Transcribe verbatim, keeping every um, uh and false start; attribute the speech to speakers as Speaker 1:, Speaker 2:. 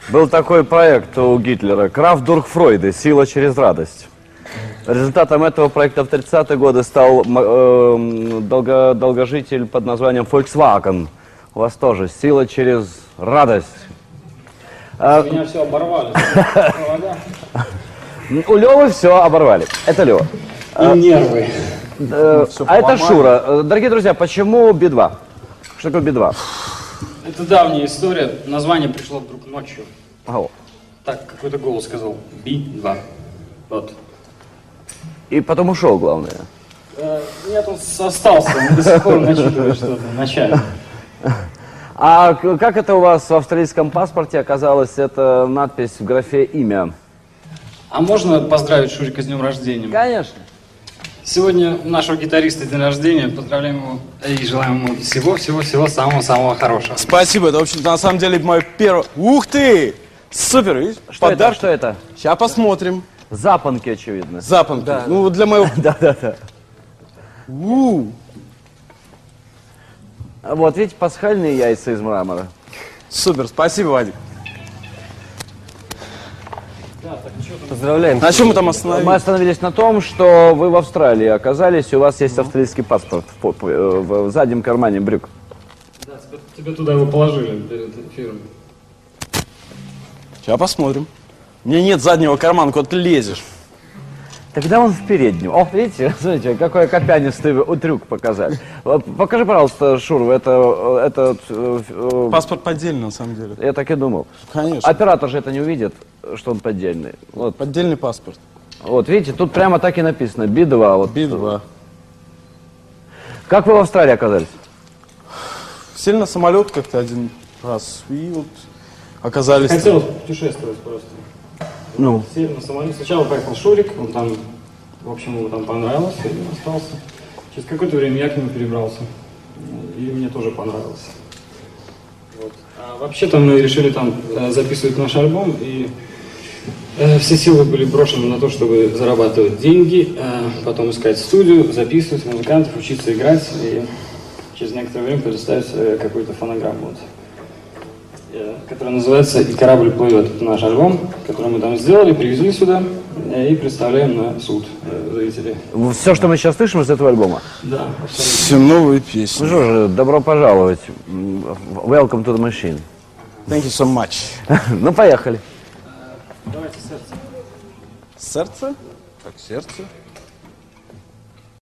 Speaker 1: Был такой проект у Гитлера «Крафт durch Freude. Сила через радость». Результатом этого проекта в тридцатые годы стал э, долго, долгожитель под названием Volkswagen. У вас тоже «Сила через радость».
Speaker 2: А... Меня все оборвали.
Speaker 1: У Лёвы все оборвали. Это Лёва.
Speaker 2: И нервы.
Speaker 1: А, а это Шура. Дорогие друзья, почему Би два? Что такое Би два?
Speaker 2: Это давняя история. Название пришло вдруг ночью.
Speaker 1: Ого.
Speaker 2: Так какой-то голос сказал. Би два. Вот.
Speaker 1: И потом ушел, главное.
Speaker 2: Э, нет, он остался. Он до сих пор начитывает что-то. Начальник.
Speaker 1: А как это у вас в австралийском паспорте оказалась эта надпись в графе «Имя»?
Speaker 2: А можно поздравить Шурика с днем рождения?
Speaker 1: Конечно.
Speaker 2: Сегодня у нашего гитариста день рождения. Поздравляем его и желаем ему всего-всего-всего самого-самого хорошего.
Speaker 3: Спасибо, это, в общем-то, на самом деле мой первый... Ух ты! Супер, видишь?
Speaker 1: Что это? Что это?
Speaker 3: Сейчас посмотрим.
Speaker 1: Запонки, очевидно.
Speaker 3: Запонки.
Speaker 1: Да.
Speaker 3: Ну, для моего...
Speaker 1: Да-да-да.
Speaker 3: У.
Speaker 1: Вот, видите, пасхальные яйца из мрамора.
Speaker 3: Супер, спасибо, Вадик.
Speaker 1: Поздравляем.
Speaker 3: На чем мы там остановились?
Speaker 1: Мы остановились на том, что вы в Австралии оказались, и у вас есть австралийский паспорт в, в, в заднем кармане брюк.
Speaker 2: Да, тебе, тебе туда его положили перед эфиром.
Speaker 3: Сейчас посмотрим. У меня нет заднего кармана, куда ты лезешь.
Speaker 1: Тогда он в переднем. О, видите, смотрите, какой копянистый трюк показали. Покажи, пожалуйста, Шур, это, это...
Speaker 3: Паспорт поддельный, на самом деле.
Speaker 1: Я так и думал.
Speaker 3: Конечно.
Speaker 1: Оператор же это не увидит, что он поддельный. Вот.
Speaker 3: Поддельный паспорт.
Speaker 1: Вот, видите, тут прямо так и написано. Би два. Вот.
Speaker 3: Би два.
Speaker 1: Как вы в Австралии оказались?
Speaker 3: Сели на самолет как-то один раз и вот оказались...
Speaker 2: Хотел путешествовать просто.
Speaker 1: Ну.
Speaker 2: Сели на самолет. Сначала поехал Шурик, он там, в общем, ему там понравилось, и остался. Через какое-то время я к нему перебрался, и мне тоже понравилось. Вот. А вообще-то мы решили там э, записывать наш альбом, и э, все силы были брошены на то, чтобы зарабатывать деньги, э, потом искать студию, записывать музыкантов, учиться играть, и через некоторое время предоставить э, какую-то фонограмму. Вот. Который называется «И корабль плывет». Это наш альбом, который мы там сделали, привезли сюда и представляем на суд зрителей.
Speaker 1: Все, что мы сейчас слышим из этого альбома?
Speaker 2: Да, абсолютно.
Speaker 3: Все новые песни.
Speaker 1: Ну что же, добро пожаловать. Welcome to the machine.
Speaker 3: Thank you so much.
Speaker 1: Ну, поехали.
Speaker 2: Давайте сердце.
Speaker 3: Сердце? Так, сердце.